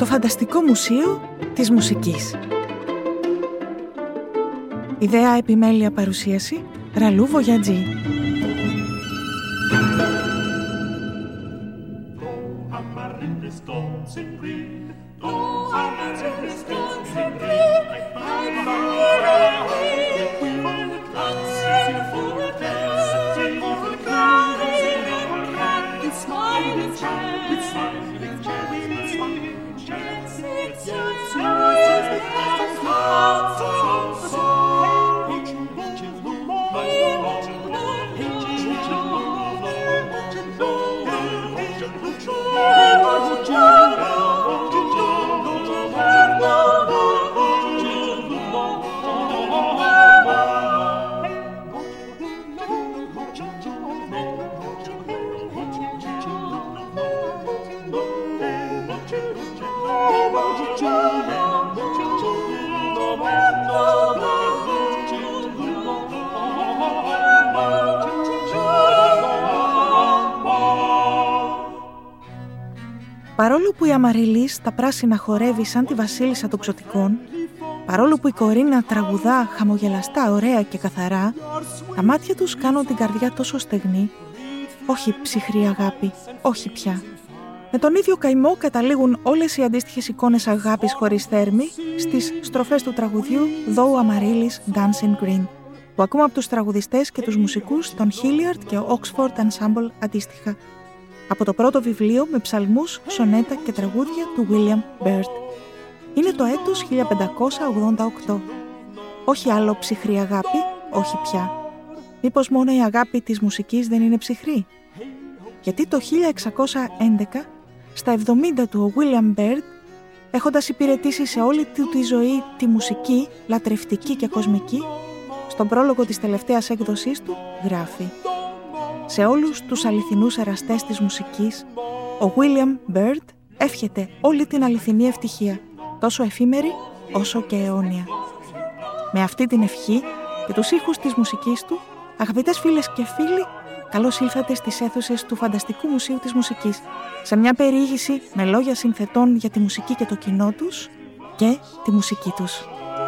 το Φανταστικό Μουσείο της Μουσικής. Ιδέα, επιμέλεια, παρουσίαση Ραλού Βογιατζή. Παρόλο που η Αμαριλής τα πράσινα χορεύει σαν τη βασίλισσα των ξωτικών, παρόλο που η Κορίνα τραγουδά χαμογελαστά, ωραία και καθαρά, τα μάτια τους κάνουν την καρδιά τόσο στεγνή. Όχι ψυχρή αγάπη, όχι πια. Με τον ίδιο καημό καταλήγουν όλες οι αντίστοιχες εικόνες αγάπης χωρίς θέρμη στις στροφές του τραγουδιού «Though Amaryllis Dancing Green», που ακούμε από τους τραγουδιστές και τους μουσικούς των Hilliard και Oxford Ensemble αντίστοιχα, από το πρώτο βιβλίο με ψαλμούς, σονέτα και τραγούδια του William Byrd. Είναι το έτος 1588. Όχι άλλο ψυχρή αγάπη, όχι πια. Μήπως μόνο η αγάπη της μουσικής δεν είναι ψυχρή? Γιατί το 1611, στα 70 του, ο William Byrd, έχοντας υπηρετήσει σε όλη του τη ζωή τη μουσική, λατρευτική και κοσμική, στον πρόλογο της τελευταίας έκδοσής του γράφει: «Σε όλους τους αληθινούς εραστές της μουσικής, ο William Byrd εύχεται όλη την αληθινή ευτυχία, τόσο εφήμερη όσο και αιώνια». Με αυτή την ευχή και τους ήχους της μουσικής του, αγαπητές φίλες και φίλοι, καλώς ήλθατε στις αίθουσες του Φανταστικού Μουσείου της Μουσικής, σε μια περιήγηση με λόγια συνθετών για τη μουσική και το κοινό τους και τη μουσική τους.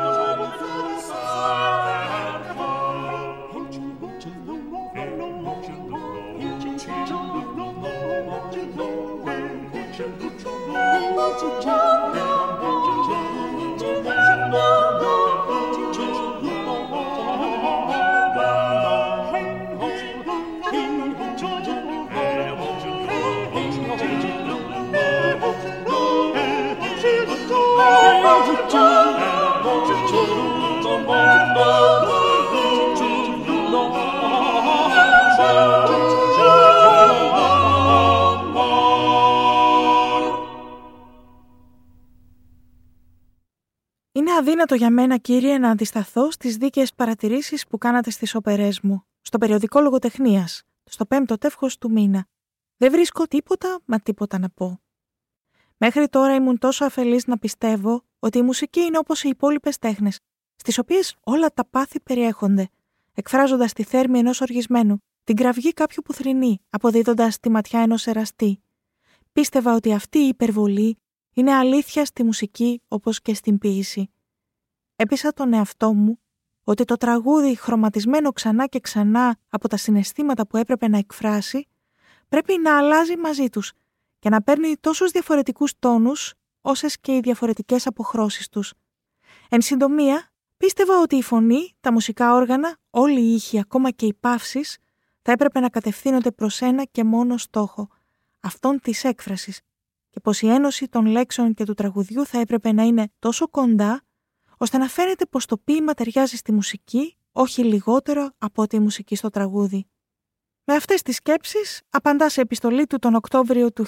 Είναι αδύνατο για μένα, κύριε, να αντισταθώ στις δίκαιες παρατηρήσεις που κάνατε στις όπερές μου, στο περιοδικό Λογοτεχνίας, στο 5ο τεύχος του μήνα. Δεν βρίσκω τίποτα, μα τίποτα να πω. Μέχρι τώρα ήμουν τόσο αφελής να πιστεύω ότι η μουσική είναι όπως οι υπόλοιπες τέχνες, στις οποίες όλα τα πάθη περιέχονται, εκφράζοντας τη θέρμη ενός οργισμένου, την κραυγή κάποιου που θρηνεί, αποδίδοντας τη ματιά ενός εραστή. Πίστευα ότι αυτή η υπερβολή είναι αλήθεια στη μουσική όπως και στην ποίηση. Έπεισα τον εαυτό μου ότι το τραγούδι, χρωματισμένο ξανά και ξανά από τα συναισθήματα που έπρεπε να εκφράσει, πρέπει να αλλάζει μαζί τους και να παίρνει τόσους διαφορετικούς τόνους όσες και οι διαφορετικές αποχρώσεις τους. Εν συντομία, πίστευα ότι η φωνή, τα μουσικά όργανα, όλοι οι ήχοι, ακόμα και οι παύσεις, θα έπρεπε να κατευθύνονται προς ένα και μόνο στόχο, αυτόν της έκφρασης, και πως η ένωση των λέξεων και του τραγουδιού θα έπρεπε να είναι τόσο κοντά, ώστε να φαίνεται πως το ποίημα ταιριάζει στη μουσική, όχι λιγότερο από ότι η μουσική στο τραγούδι. Με αυτές τις σκέψεις, απαντά σε επιστολή του τον Οκτώβριο του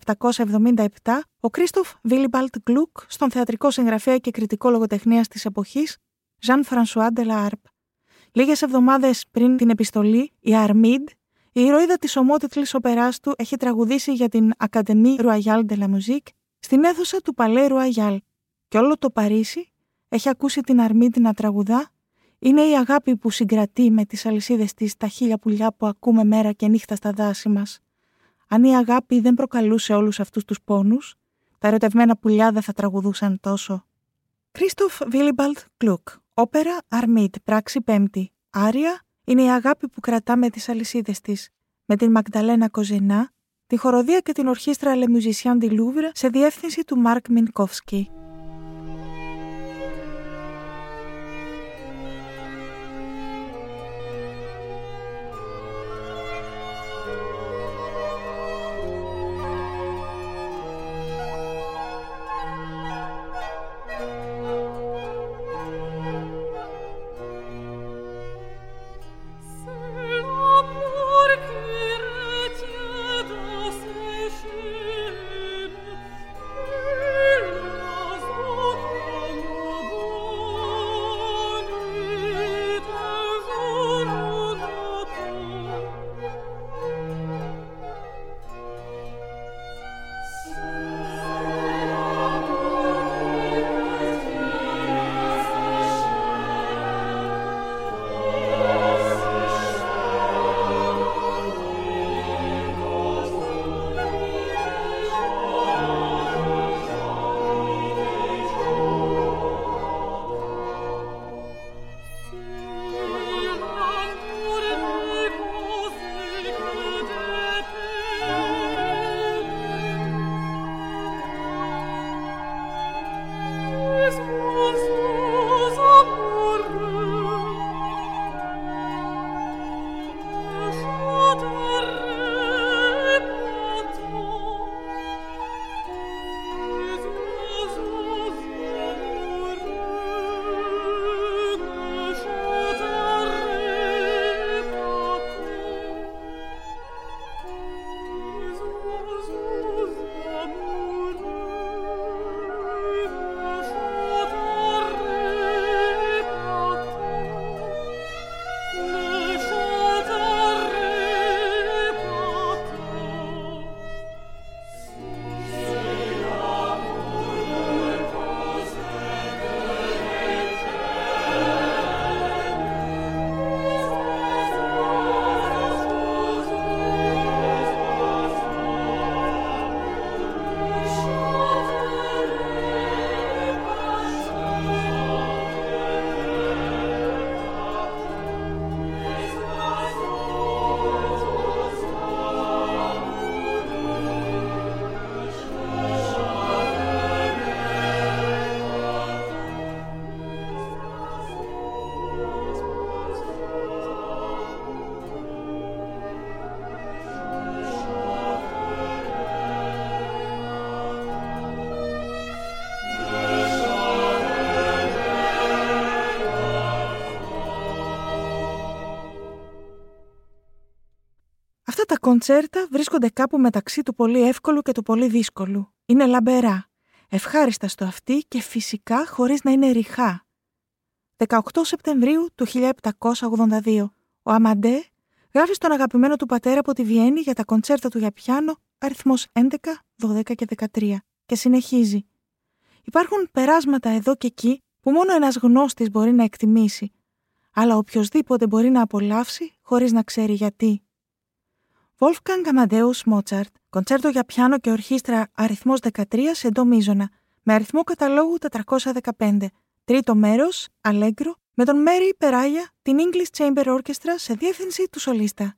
1777, ο Κρίστοφ Βίλιμπαλτ Γκλουκ στον θεατρικό συγγραφέα και κριτικό λογοτεχνίας της εποχής, Jean-François Delarp. Λίγες εβδομάδες πριν την επιστολή, η Αρμίντ, η ηρωίδα της ομότιτλης οπεράς του, έχει τραγουδήσει για την Académie Royale de la Musique στην αίθουσα του Palais Royal, και όλο το Παρίσι έχει ακούσει την Αρμίντ να τραγουδά Είναι η αγάπη που συγκρατεί με τις αλυσίδες της τα χίλια πουλιά που ακούμε μέρα και νύχτα στα δάση μας. Αν η αγάπη δεν προκαλούσε όλους αυτούς τους πόνους, Τα ερωτευμένα πουλιά δεν θα τραγουδούσαν τόσο. Κρίστοφ Βίλιμπαλτ Γκλουκ. Όπερα Αρμίτ, πράξη 5η. Άρια είναι η αγάπη που κρατά με τις αλυσίδες της. Με την Μαγδαλένα Κοζενά, τη χοροδία και την ορχήστρα Le Musiciens du Louvre σε διεύθυνση του Μάρκ Μινκόφσκι. Τα κοντσέρτα βρίσκονται κάπου μεταξύ του πολύ εύκολου και του πολύ δύσκολου. Είναι λαμπερά, ευχάριστα στο αυτί και φυσικά χωρίς να είναι ρηχά. 18 Σεπτεμβρίου του 1782, ο Αμαντέ γράφει στον αγαπημένο του πατέρα από τη Βιέννη για τα κοντσέρτα του για πιάνο αριθμός 11, 12 και 13 και συνεχίζει. Υπάρχουν περάσματα εδώ και εκεί που μόνο ένας γνώστης μπορεί να εκτιμήσει, αλλά οποιοσδήποτε μπορεί να απολαύσει χωρίς να ξέρει γιατί. Wolfgang Amadeus Mozart, κοντσέρτο για πιάνο και ορχήστρα αριθμός 13 σε ντο μείζωνα, με αριθμό καταλόγου 415. Τρίτο μέρος, Allegro, με τον Mary Peraya, την English Chamber Orchestra σε διεύθυνση του σολίστα.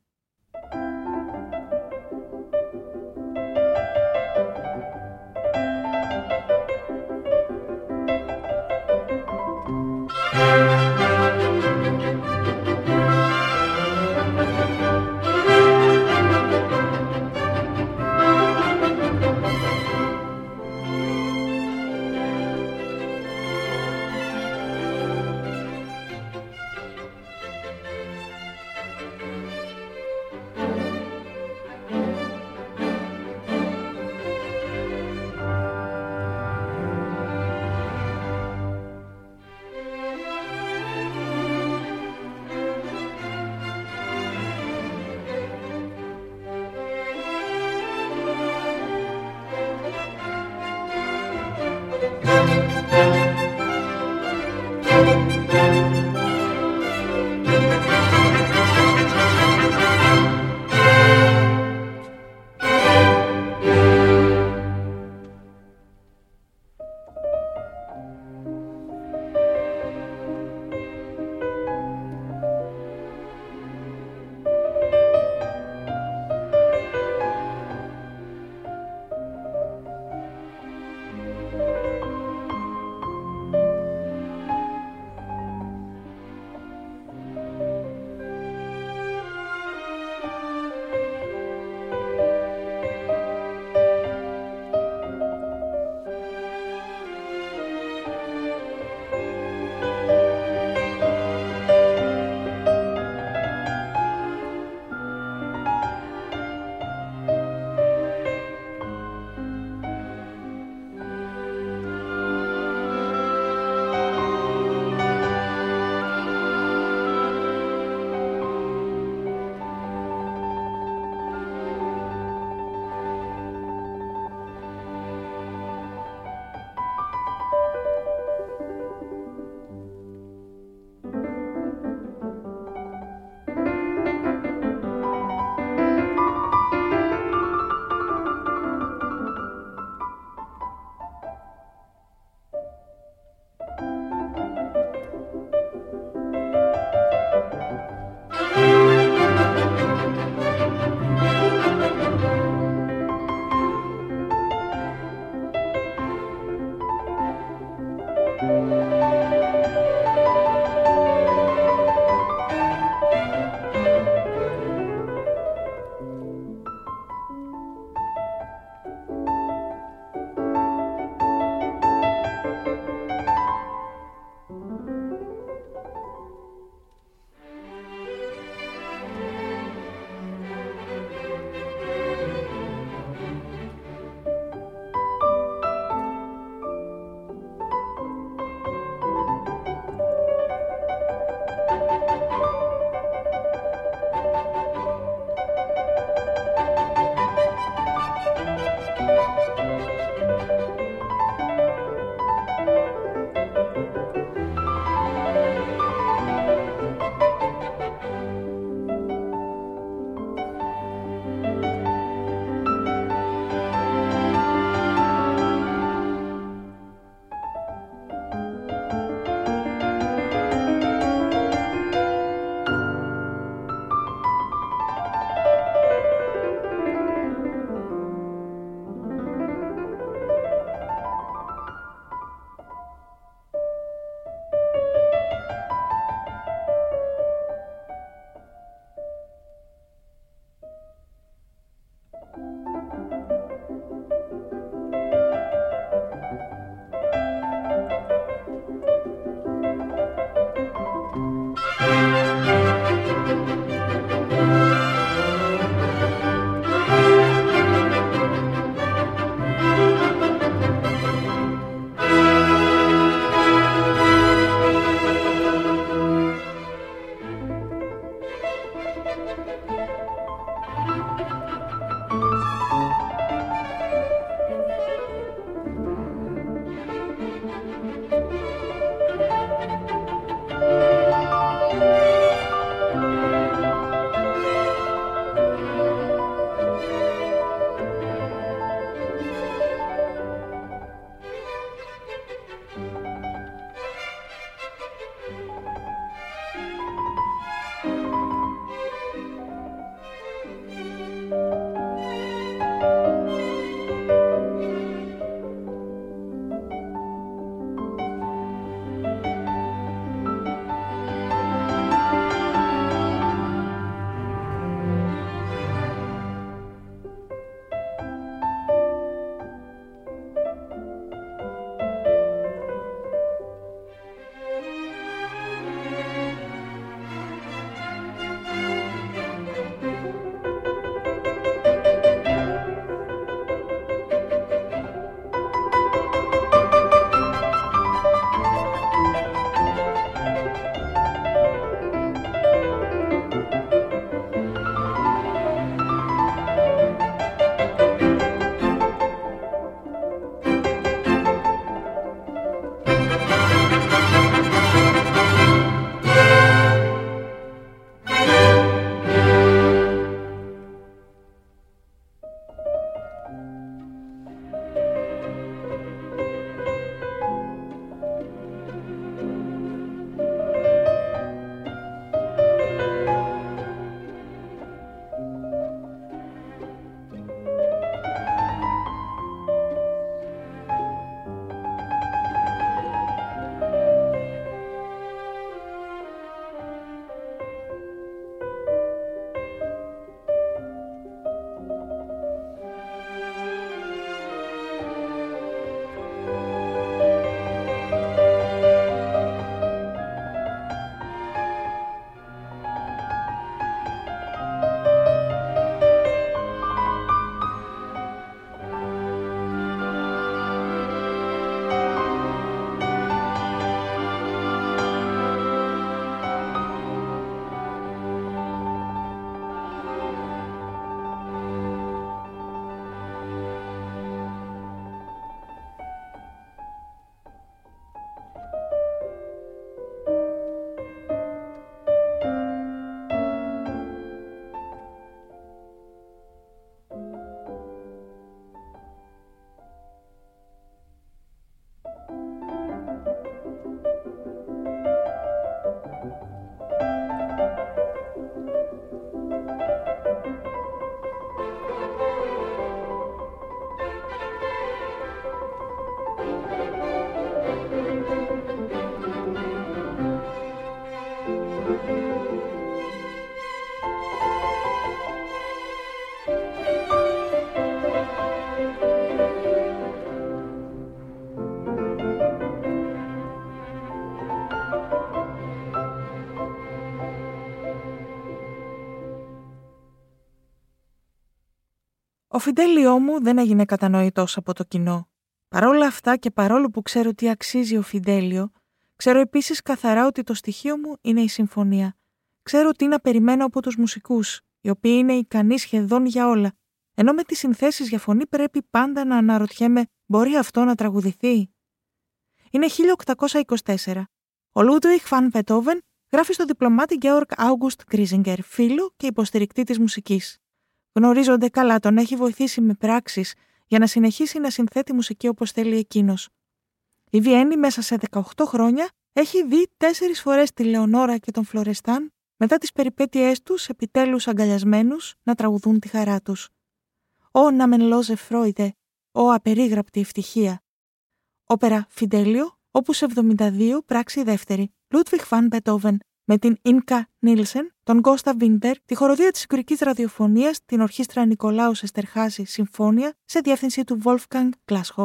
Ο Φιντέλιο μου δεν έγινε κατανοητός από το κοινό. Παρόλα αυτά και παρόλο που ξέρω τι αξίζει ο Φιντέλιο, ξέρω επίσης καθαρά ότι το στοιχείο μου είναι η συμφωνία. Ξέρω τι να περιμένω από τους μουσικούς, οι οποίοι είναι ικανοί σχεδόν για όλα, ενώ με τις συνθέσεις για φωνή πρέπει πάντα να αναρωτιέμαι, μπορεί αυτό να τραγουδηθεί? Είναι 1824. Ο Λούντβιχ Βαν Μπετόβεν γράφει στο διπλωμάτη Γκέοργκ Άουγκουστ Γκρίζιγκερ, φίλο και υποστηρικτή της μουσικής. Γνωρίζονται καλά, τον έχει βοηθήσει με πράξεις για να συνεχίσει να συνθέτει μουσική όπως θέλει εκείνος. Η Βιέννη μέσα σε 18 χρόνια έχει δει 4 φορές τη Λεωνόρα και τον Φλωρεστάν μετά τις περιπέτειές τους επιτέλους αγκαλιασμένους να τραγουδούν τη χαρά τους. «Ω να μεν λόζε Φρόιτε, ω απερίγραπτη ευτυχία». Όπερα Φιντέλιο, όπους 72, πράξη δεύτερη, Λούντβιχ Βαν Μπετόβεν, με την Ίνκα Νίλσεν, τον Γκόσταβ Βίνμπεργκ, τη χοροδία της Ουγγρικής Ραδιοφωνίας, την Ορχήστρα Νικολάου Εστερχάζη Συμφώνια, σε διεύθυνση του Wolfgang Glashof.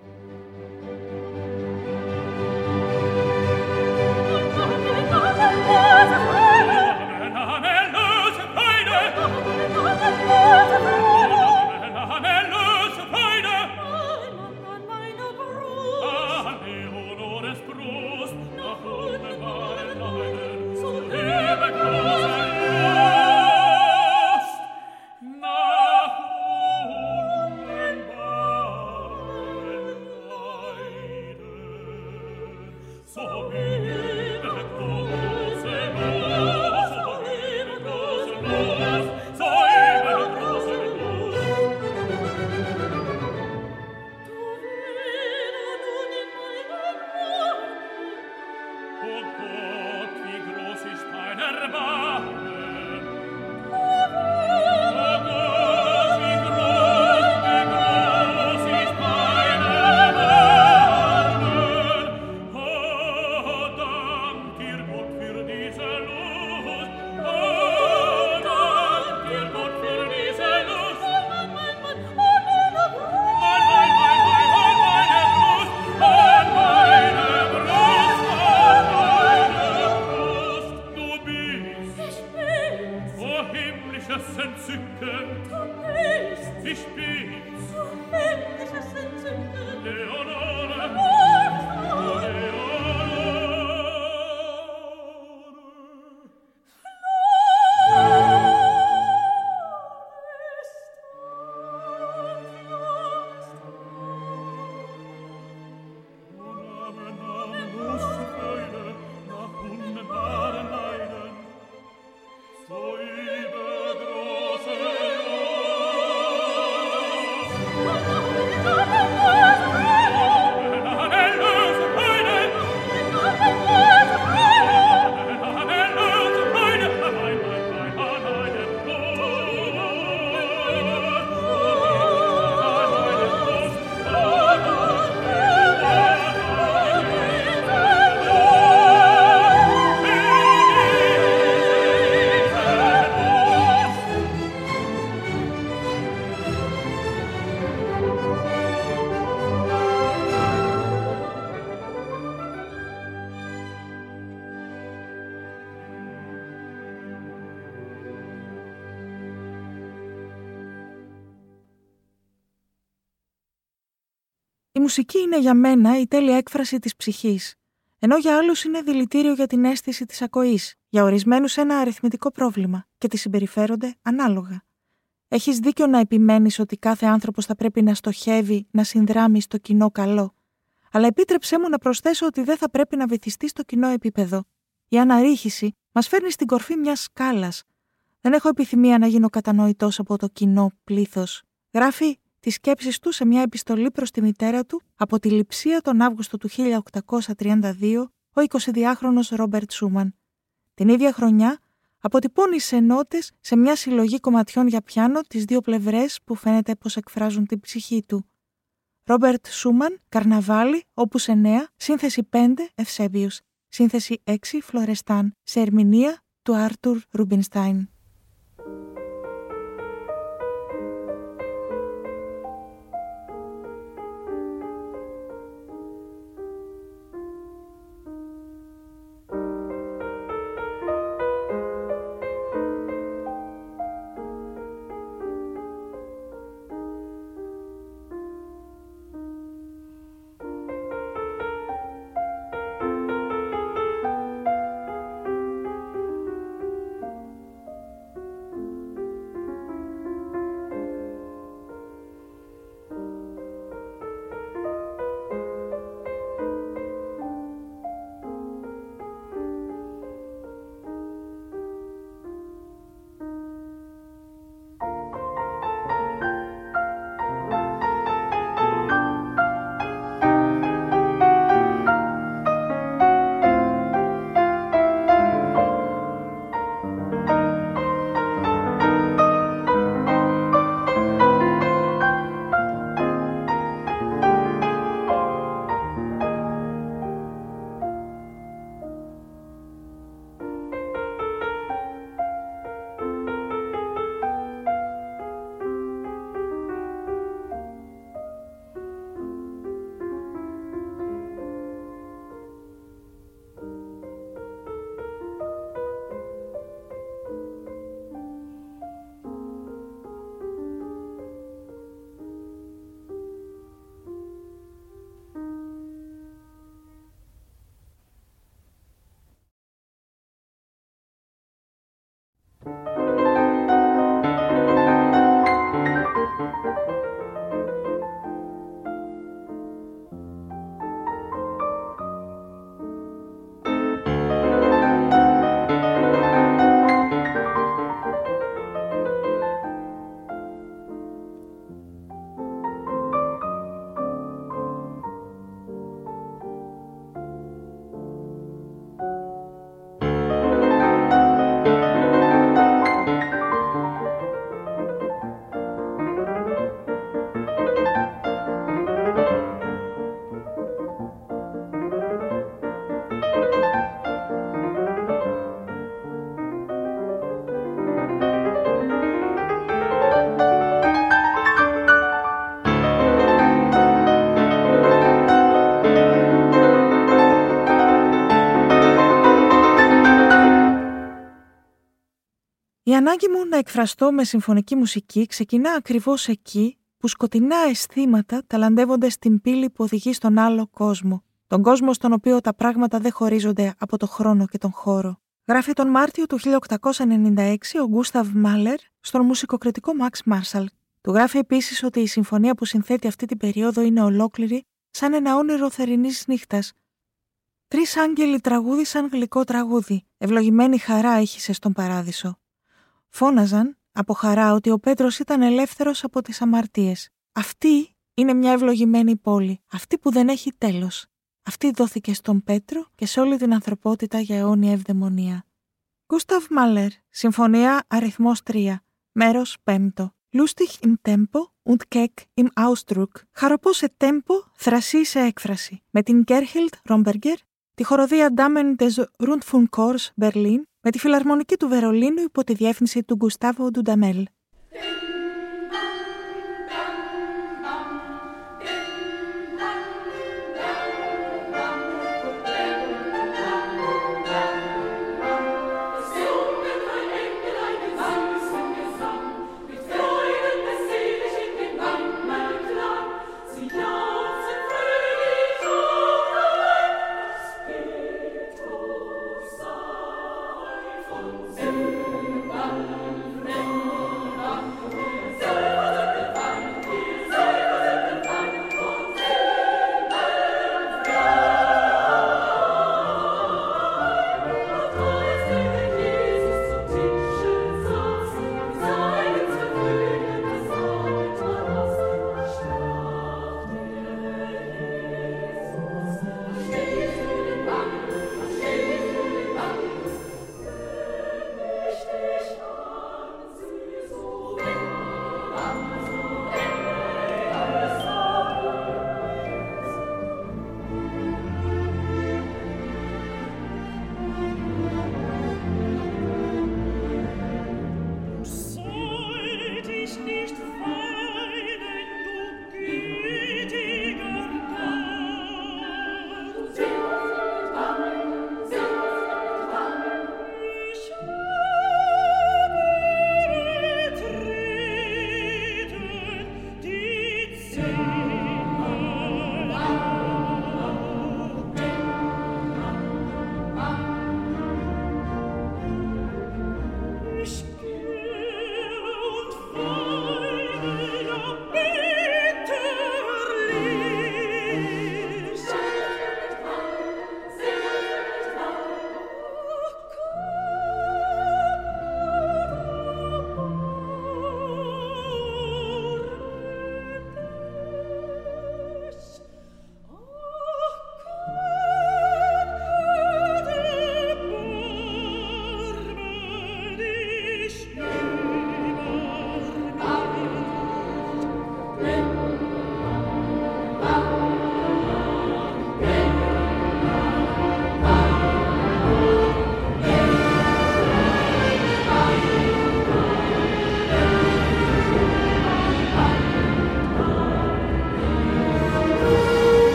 Η μουσική είναι για μένα η τέλεια έκφραση της ψυχής, ενώ για άλλους είναι δηλητήριο για την αίσθηση της ακοής, για ορισμένους ένα αριθμητικό πρόβλημα και τη συμπεριφέρονται ανάλογα. Έχεις δίκιο να επιμένεις ότι κάθε άνθρωπος θα πρέπει να στοχεύει να συνδράμει στο κοινό καλό, αλλά επίτρεψέ μου να προσθέσω ότι δεν θα πρέπει να βυθιστεί στο κοινό επίπεδο. Η αναρρίχηση μας φέρνει στην κορφή μιας σκάλας. Δεν έχω επιθυμία να γίνω κατανοητός από το κοινό πλήθος. Γράφει τις σκέψεις του σε μια επιστολή προς τη μητέρα του από τη Λειψία τον Αύγουστο του 1832 ο 22χρονος Ρόμπερτ Σούμαν. Την ίδια χρονιά αποτυπώνει σε νότες σε μια συλλογή κομματιών για πιάνο τις δύο πλευρές που φαίνεται πως εκφράζουν την ψυχή του. Ρόμπερτ Σούμαν, Καρναβάλι, όπους 9, σύνθεση 5, Ευσέβιους, σύνθεση 6, Φλωρεστάν, σε ερμηνεία του Άρτουρ Ρουμπινστάιν. ανάγκη μου να εκφραστώ με συμφωνική μουσική ξεκινά ακριβώς εκεί που σκοτεινά αισθήματα ταλαντεύονται στην πύλη που οδηγεί στον άλλο κόσμο. Τον κόσμο στον οποίο τα πράγματα δεν χωρίζονται από το χρόνο και τον χώρο. Γράφει τον Μάρτιο του 1896 ο Γκούσταβ Μάλερ στον μουσικοκριτικό Μαξ Μάρσαλ. Του γράφει επίσης ότι η συμφωνία που συνθέτει αυτή την περίοδο είναι ολόκληρη σαν ένα όνειρο θερινής νύχτας. 3 άγγελοι τραγούδισαν γλυκό τραγούδι. Ευλογημένη χαρά έχησε στον παράδεισο. Φώναζαν από χαρά ότι ο Πέτρος ήταν ελεύθερος από τις αμαρτίες. Αυτή είναι μια ευλογημένη πόλη, αυτή που δεν έχει τέλος. Αυτή δόθηκε στον Πέτρο και σε όλη την ανθρωπότητα για αιώνια ευδαιμονία. Γκούσταβ Μάλερ, Συμφωνία αριθμός 3, μέρος 5. Lustig im Tempo und keck im Ausdruck. Χαροπό σε τέμπο, θρασί σε έκφραση. Με την Gerhild Romberger, τη χοροδία Damen des Rundfunkchors Berlin, με τη φιλαρμονική του Βερολίνου υπό τη διεύθυνση του Γκουστάβο Ντουνταμέλ.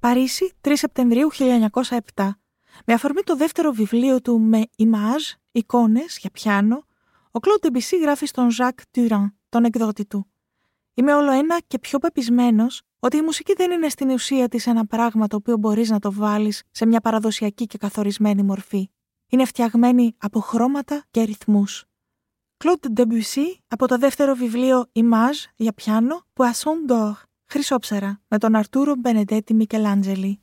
Παρίσι, 3 Σεπτεμβρίου 1907. Με αφορμή το δεύτερο βιβλίο του με Images, εικόνες για πιάνο, ο Claude Debussy γράφει στον Jacques Durand, τον εκδότη του. Είμαι όλο ένα και πιο πεπισμένος ότι η μουσική δεν είναι στην ουσία της ένα πράγμα το οποίο μπορείς να το βάλεις σε μια παραδοσιακή και καθορισμένη μορφή. Είναι φτιαγμένη από χρώματα και ρυθμούς. Claude Debussy από το δεύτερο βιβλίο Images για πιάνο, Poisson d'Or, Χρυσόψαρα, με τον Αρτούρο Μπενεντέτη Μικελάντζελη.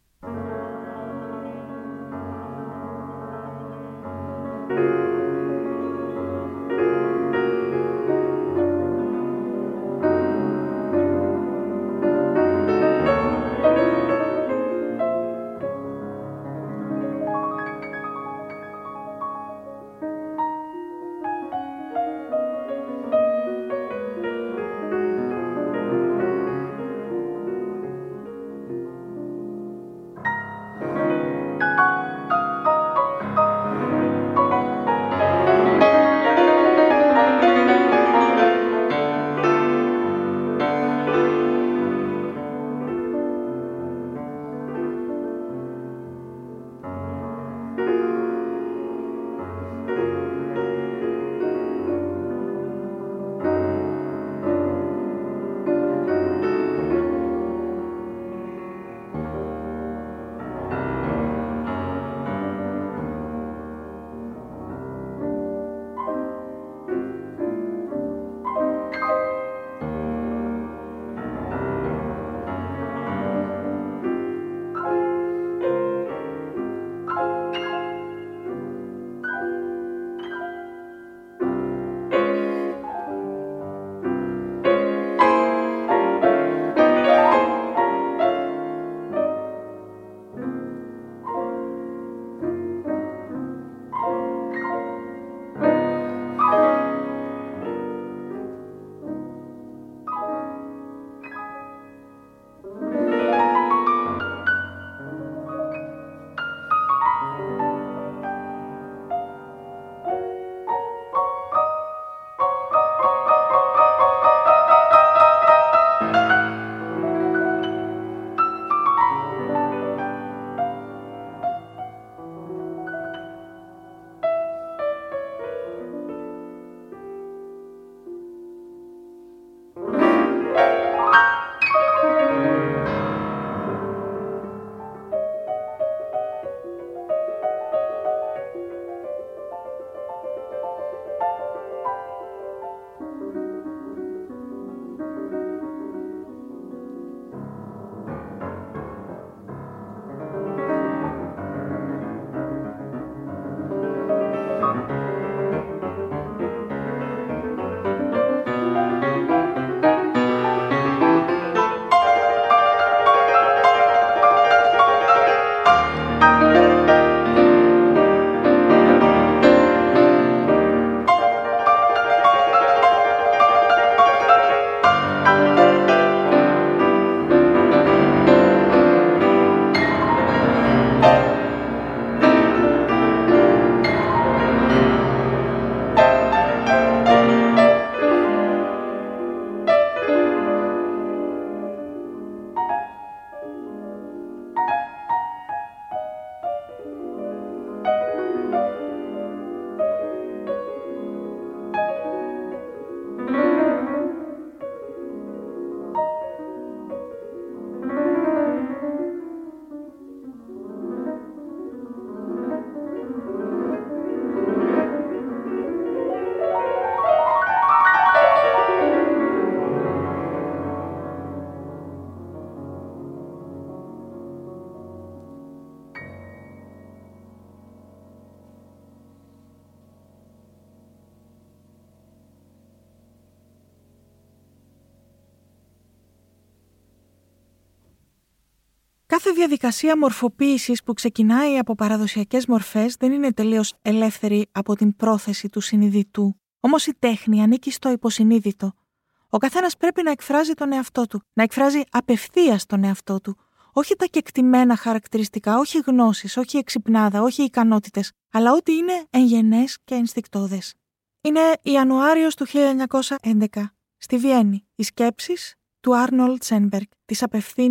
Κάθε διαδικασία μορφοποίησης που ξεκινάει από παραδοσιακές μορφές δεν είναι τελείως ελεύθερη από την πρόθεση του συνειδητού. Όμως η τέχνη ανήκει στο υποσυνείδητο. Ο καθένας πρέπει να εκφράζει τον εαυτό του, να εκφράζει απευθείας τον εαυτό του. Όχι τα κεκτημένα χαρακτηριστικά, όχι γνώσεις, όχι εξυπνάδα, όχι ικανότητες, αλλά ό,τι είναι εγγενές και ενστικτώδες. Είναι Ιανουάριος του 1911. Στη Βιέννη, οι σκέψεις του Άρνολτ Σένμπεργκ τις απευθύνει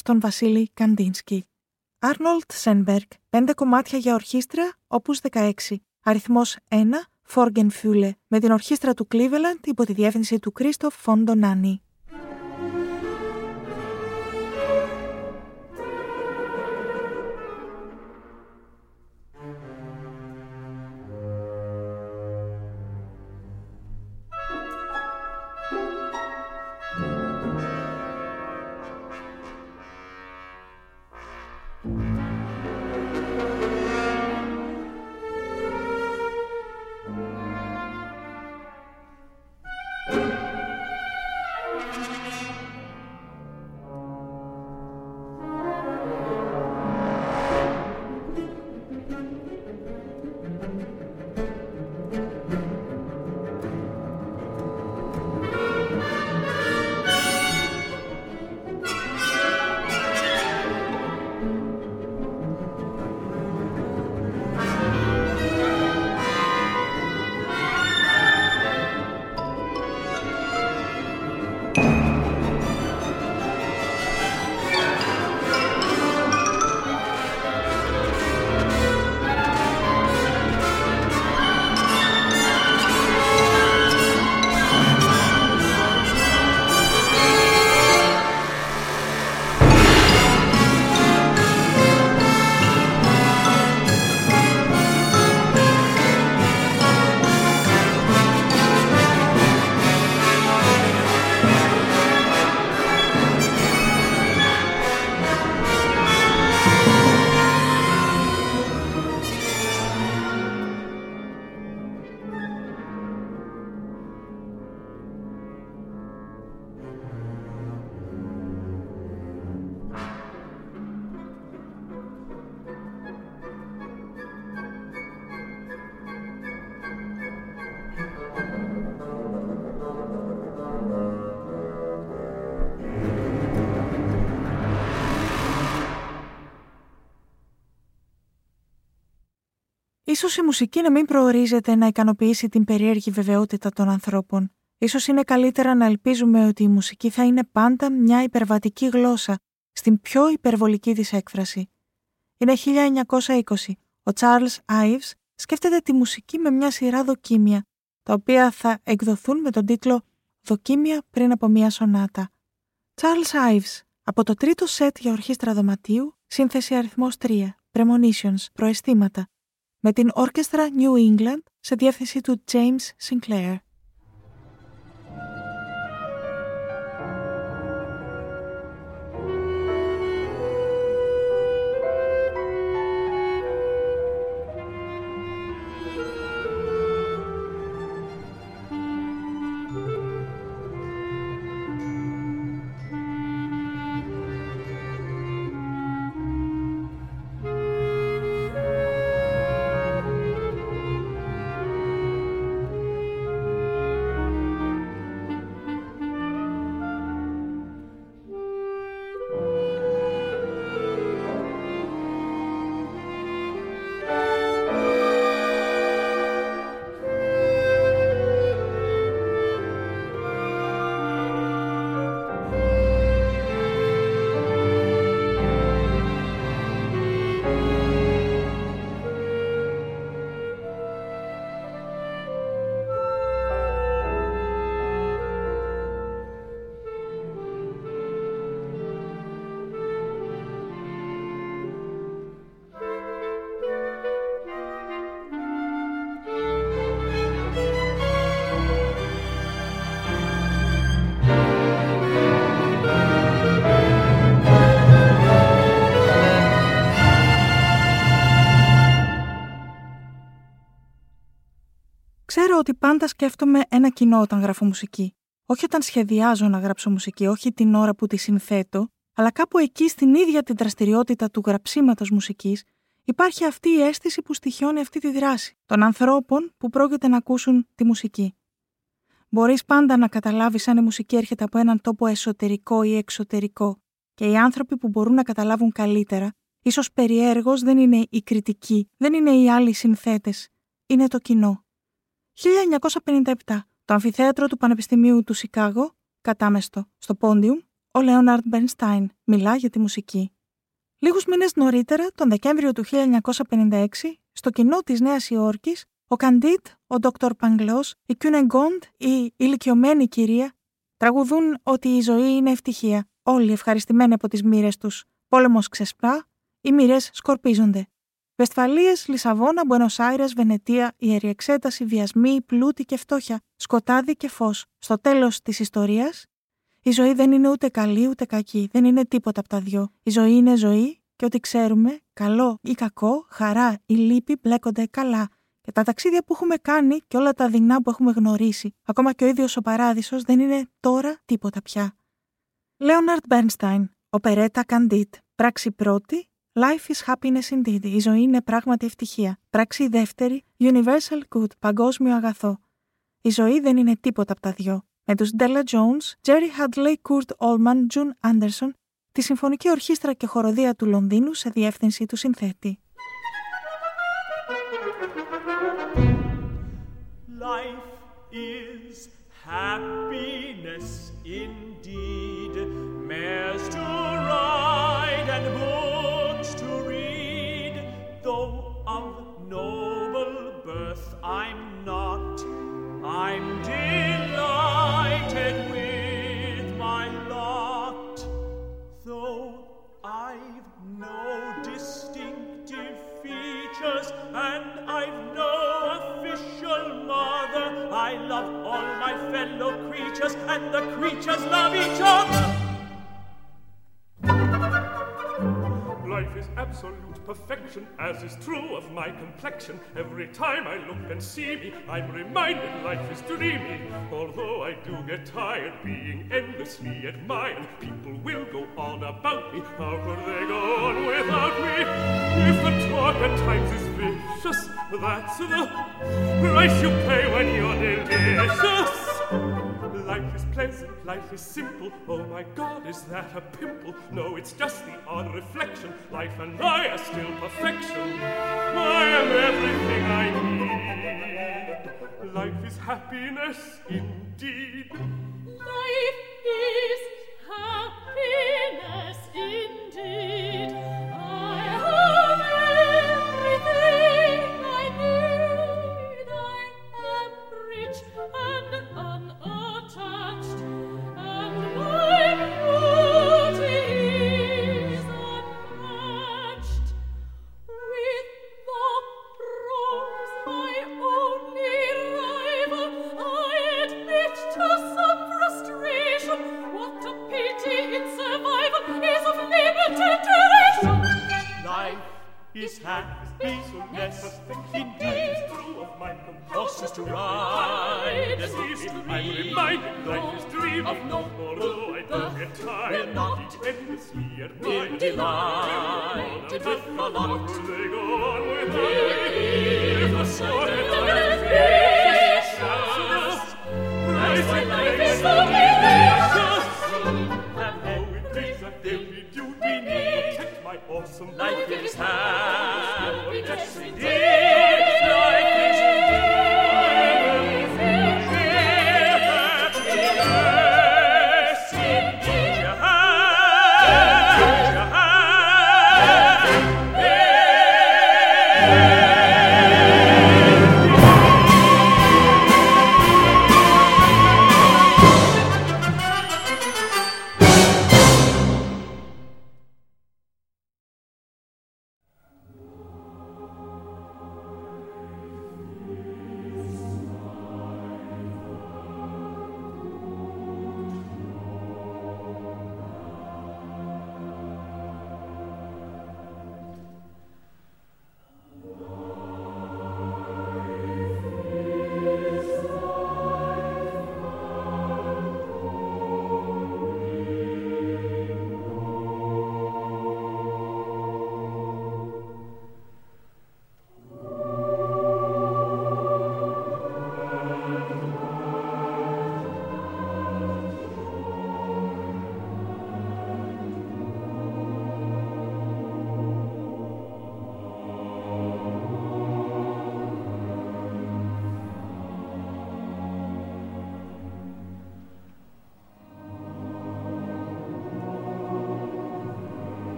στον Βασίλη Καντίνσκι. Άρνολτ Σένμπεργκ, 5 κομμάτια για ορχήστρα, όπους 16, αριθμός 1, Φοργενφούλε, με την ορχήστρα του Cleveland υπό τη διεύθυνση του Κρίστοφ Φον Ντονάνι. Ίσως η μουσική να μην προορίζεται να ικανοποιήσει την περίεργη βεβαιότητα των ανθρώπων. Ίσως είναι καλύτερα να ελπίζουμε ότι η μουσική θα είναι πάντα μια υπερβατική γλώσσα στην πιο υπερβολική της έκφραση. Είναι 1920. Ο Charles Ives σκέφτεται τη μουσική με μια σειρά δοκίμια, τα οποία θα εκδοθούν με τον τίτλο «Δοκίμια πριν από μια σονάτα». Charles Ives, από το τρίτο σετ για ορχήστρα δωματίου, σύνθεση αριθμός 3, Premonitions, προαισθήματα, με την όρκεστρα New England σε διεύθυνση του James Sinclair. Ξέρω ότι πάντα σκέφτομαι ένα κοινό όταν γράφω μουσική. Όχι όταν σχεδιάζω να γράψω μουσική, όχι την ώρα που τη συνθέτω, αλλά κάπου εκεί στην ίδια την δραστηριότητα του γραψίματος μουσικής υπάρχει αυτή η αίσθηση που στοιχιώνει αυτή τη δράση των ανθρώπων που πρόκειται να ακούσουν τη μουσική. Μπορείς πάντα να καταλάβεις αν η μουσική έρχεται από έναν τόπο εσωτερικό ή εξωτερικό, και οι άνθρωποι που μπορούν να καταλάβουν καλύτερα, ίσως περιέργως δεν είναι οι κριτικοί, δεν είναι οι άλλοι συνθέτες, είναι το κοινό. 1957, το αμφιθέατρο του Πανεπιστημίου του Σικάγο, κατάμεστο, στο Πόντιουμ, Ο Λέοναρντ Μπέρνσταϊν μιλά για τη μουσική. Λίγους μήνες νωρίτερα, τον Δεκέμβριο του 1956, στο κοινό της Νέας Υόρκης, ο Καντίτ, ο Δόκτωρ Παγκλός, η Κιούνεγκόντ, η ηλικιωμένη κυρία, τραγουδούν ότι η ζωή είναι ευτυχία. Όλοι ευχαριστημένοι από τις μοίρες τους. Πόλεμος ξεσπά, οι μοίρες σκορπίζονται. Βεσφαλίες, Λισαβόνα, Μπουένος Άιρες, Βενετία, ιερή εξέταση, βιασμοί, πλούτη και φτώχεια, σκοτάδι και φως. Στο τέλος της ιστορίας, η ζωή δεν είναι ούτε καλή ούτε κακή, δεν είναι τίποτα από τα δυο. Η ζωή είναι ζωή και ό,τι ξέρουμε, καλό ή κακό, χαρά ή λύπη μπλέκονται καλά. Και τα ταξίδια που έχουμε κάνει και όλα τα δεινά που έχουμε γνωρίσει, ακόμα και ο ίδιος ο παράδεισος, δεν είναι τώρα τίποτα πια. Λέοναρντ Μπέρνσταϊν, οπερέτα Καντίτ, πράξη πρώτη, Life is happiness indeed, η ζωή είναι πράγματι ευτυχία. Πράξη δεύτερη, Universal good, παγκόσμιο αγαθό. Η ζωή δεν είναι τίποτα από τα δυο. Με τους Della Jones, Jerry Hadley, Kurt Allman, June Anderson, τη Συμφωνική Ορχήστρα και Χοροδία του Λονδίνου σε διεύθυνση του συνθέτη. Life is happiness indeed, mares to ride and books to read, though of noble birth I'm not, I'm delighted with my lot, though I've no distinctive features and I've no official mother, I love all my fellow creatures and the creatures love each other. Life is absolute perfection, as is true of my complexion. Every time I look and see me, I'm reminded life is dreamy. Although I do get tired being endlessly admired, people will go on about me. How could they go on without me? If the talk at times is vicious, that's the price you pay when you're delicious. Life is pleasant, life is simple. Oh my God, is that a pimple? No, it's just the odd reflection. Life and I are still perfection. I am everything I need. Life is happiness indeed. Life is happiness indeed. I have everything I need. I am rich and unattached, and my beauty is unmatched. With the rose, my only rival, I admit to some frustration. What a pity in survival is of limited duration. Life is happiness indeed. True of my horses to ride and I'm reminded life is dream of no although I do get tired not endlessly admired delighted with the lot they go on without me if the sort of life is just life is so delicious and how it is that every duty need protect my awesome life is happiness indeed life is indeed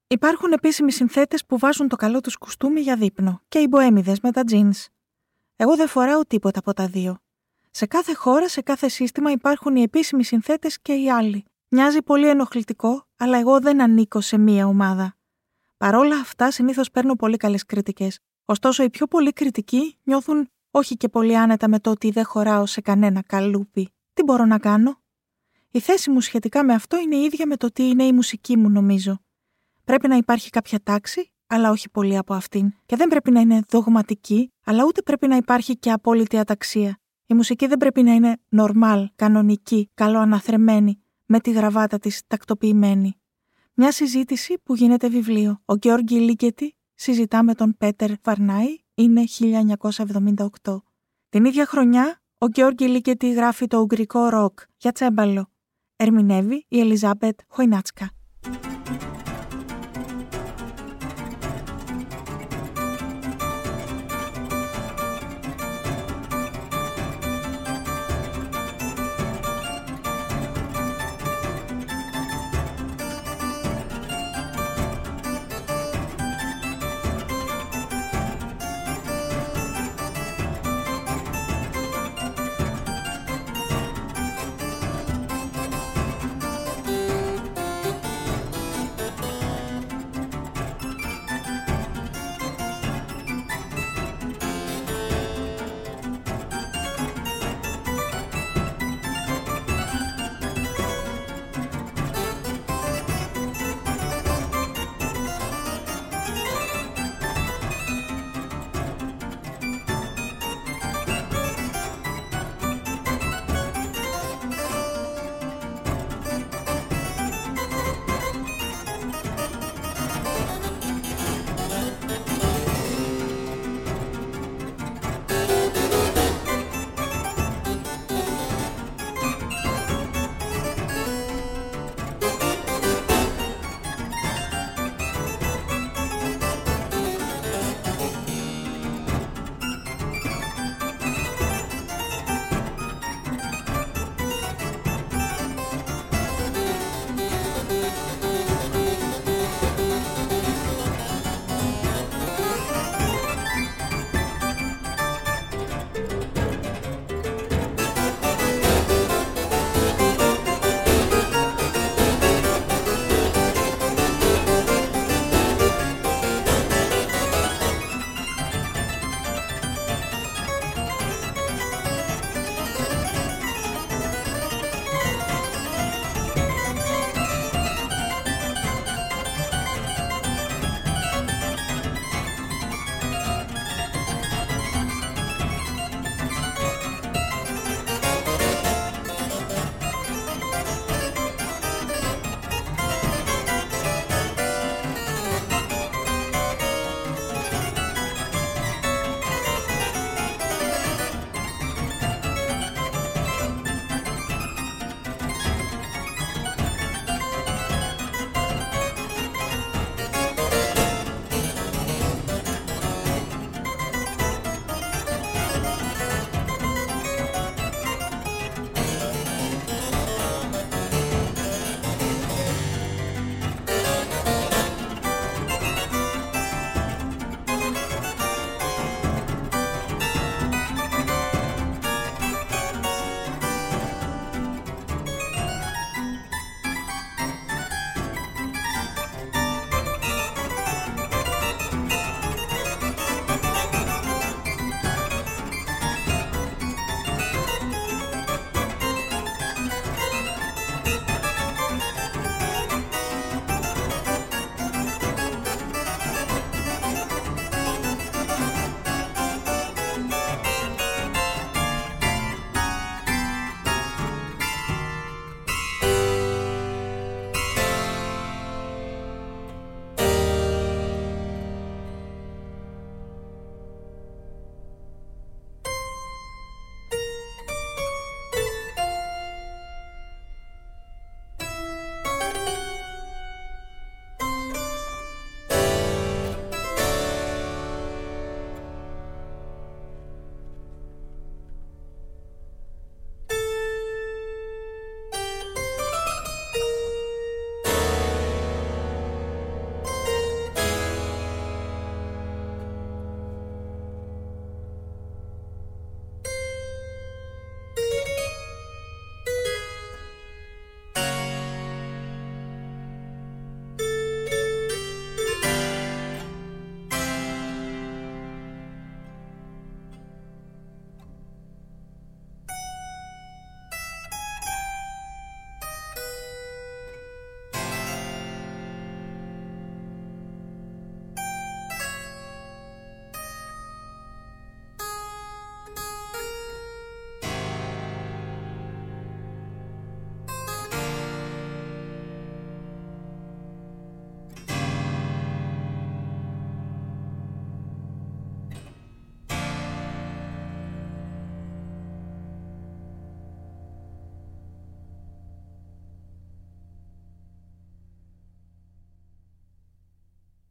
Υπάρχουν επίσημοι συνθέτες που βάζουν το καλό τους κουστούμι για δείπνο και οι μποέμιδες με τα τζίνς. Εγώ δεν φοράω τίποτα από τα δύο. Σε κάθε χώρα, σε κάθε σύστημα υπάρχουν οι επίσημοι συνθέτες και οι άλλοι. Μοιάζει πολύ ενοχλητικό, αλλά εγώ δεν ανήκω σε μία ομάδα. Παρόλα αυτά, συνήθως παίρνω πολύ καλές κριτικές. Ωστόσο, οι πιο πολλοί κριτικοί νιώθουν όχι και πολύ άνετα με το ότι δεν χωράω σε κανένα καλούπι. Τι μπορώ να κάνω? Η θέση μου σχετικά με αυτό είναι η ίδια με το τι είναι η μουσική μου, νομίζω. Πρέπει να υπάρχει κάποια τάξη, αλλά όχι πολύ από αυτήν. Και δεν πρέπει να είναι δογματική, αλλά ούτε πρέπει να υπάρχει και απόλυτη αταξία. Η μουσική δεν πρέπει να είναι normal, κανονική, καλοαναθρεμένη, με τη γραβάτα της τακτοποιημένη. Μια συζήτηση που γίνεται βιβλίο. Ο Γεώργη Λίκετη συζητά με τον Πέτερ Βαρνάη, είναι 1978. Την ίδια χρονιά, ο Γεώργη Λίκετη γράφει το ουγγρικό ροκ για τσέμπαλο. Ερμηνεύει η Ελιζάμπετ Χοϊνάτσκα.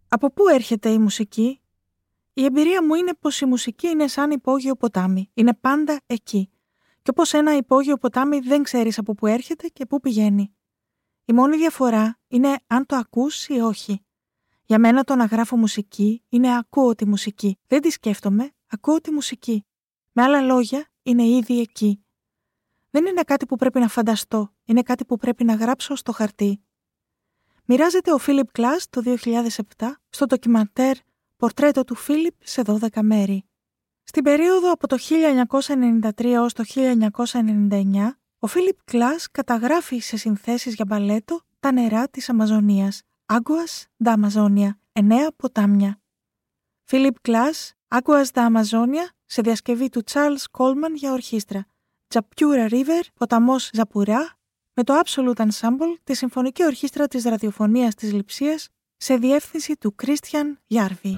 Από πού έρχεται η μουσική? Η εμπειρία μου είναι πως η μουσική είναι σαν υπόγειο ποτάμι. Είναι πάντα εκεί. Και όπως ένα υπόγειο ποτάμι δεν ξέρεις από πού έρχεται και πού πηγαίνει. Η μόνη διαφορά είναι αν το ακούς ή όχι. Για μένα το να γράφω μουσική είναι ακούω τη μουσική. Δεν τη σκέφτομαι, ακούω τη μουσική. Με άλλα λόγια, είναι ήδη εκεί. Δεν είναι κάτι που πρέπει να φανταστώ, είναι κάτι που πρέπει να γράψω στο χαρτί. Μοιράζεται ο Φίλιπ Κλάς το 2007 στο ντοκιμαντέρ «Πορτρέτο του Φίλιπ σε 12 μέρη». Στην περίοδο από το 1993 έως το 1999, ο Φίλιπ Κλάς καταγράφει σε συνθέσεις για μπαλέτο τα νερά της Αμαζονίας. Aguas da Amazonia, 9 ποτάμια. Φίλιπ Κλάς, Aguas da Amazonia, σε διασκευή του Charles Coleman για ορχήστρα. Japura River, ποταμός Ζαπουρά, με το Absolute Ensemble, τη Συμφωνική Ορχήστρα της Ραδιοφωνίας της Λειψίας, σε διεύθυνση του Christian Jarvi.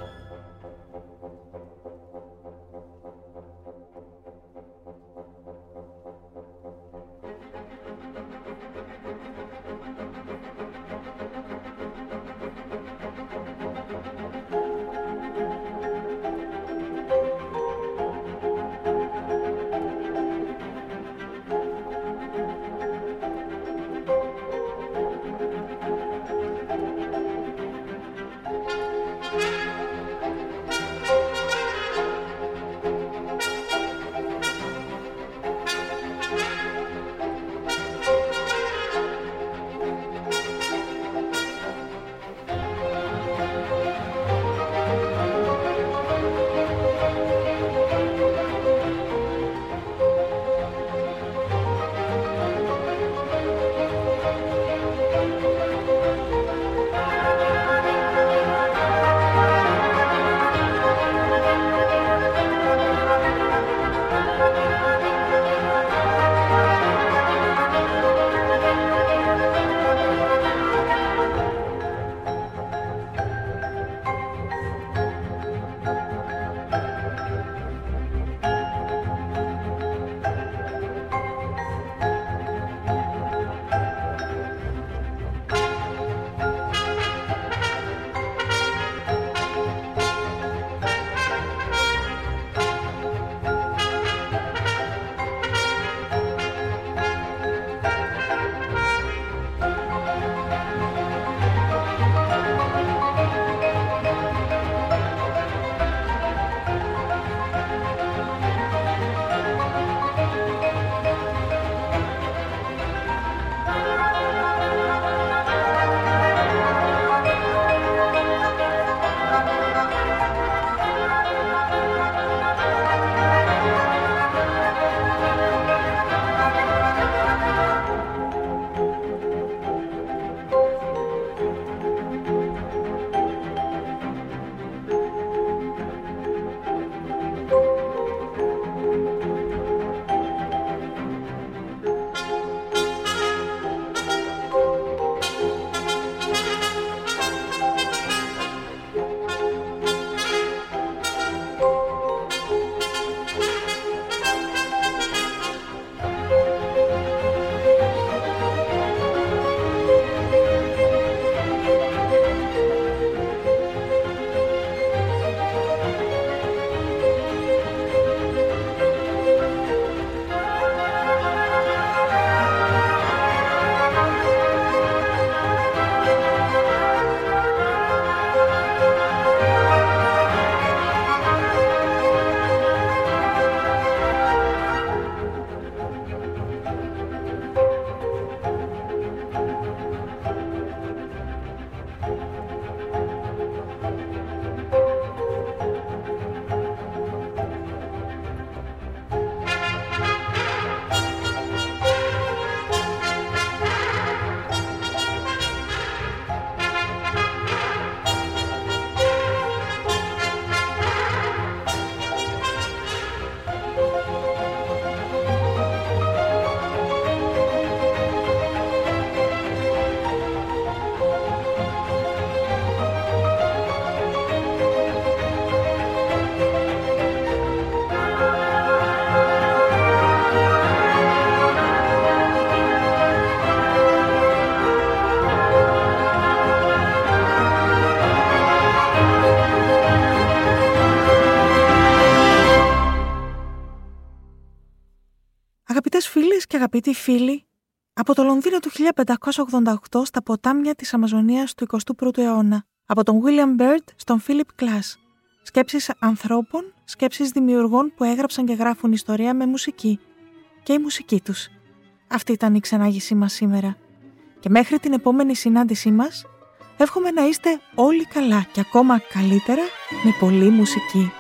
και αγαπητοί φίλοι, από το Λονδίνο του 1588 στα ποτάμια της Αμαζονίας του 21ου αιώνα, από τον William Byrd στον Philip Glass. Σκέψεις ανθρώπων, σκέψεις δημιουργών που έγραψαν και γράφουν ιστορία με μουσική και η μουσική τους. Αυτή ήταν η ξενάγησή μας σήμερα. Και μέχρι την επόμενη συνάντησή μας, εύχομαι να είστε όλοι καλά και ακόμα καλύτερα με πολλή μουσική.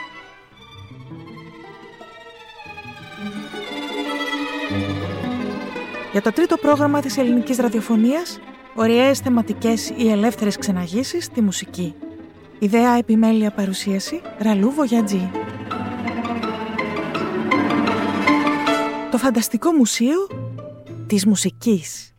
Για το τρίτο πρόγραμμα της ελληνικής ραδιοφωνίας, ωραίες θεματικές ή ελεύθερες ξεναγήσεις στη μουσική. Ιδέα επιμέλεια παρουσίαση Ραλού Βογιατζή. Το φανταστικό μουσείο της μουσικής.